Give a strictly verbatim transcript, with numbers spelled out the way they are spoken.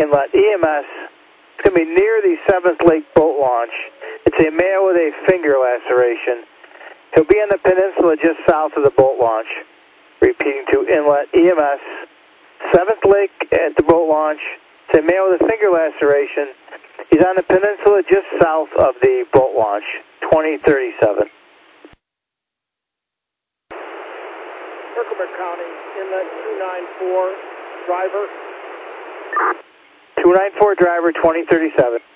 inlet. E M S, it's going to be near the seventh Lake boat launch. It's a male with a finger laceration. He'll be on the peninsula just south of the boat launch. Repeating to inlet E M S, seventh Lake at the boat launch. It's a male with a finger laceration. He's on the peninsula just south of the boat launch, twenty thirty-seven. Herkimer County, inlet two nine four, driver. two nine four driver, twenty thirty-seven.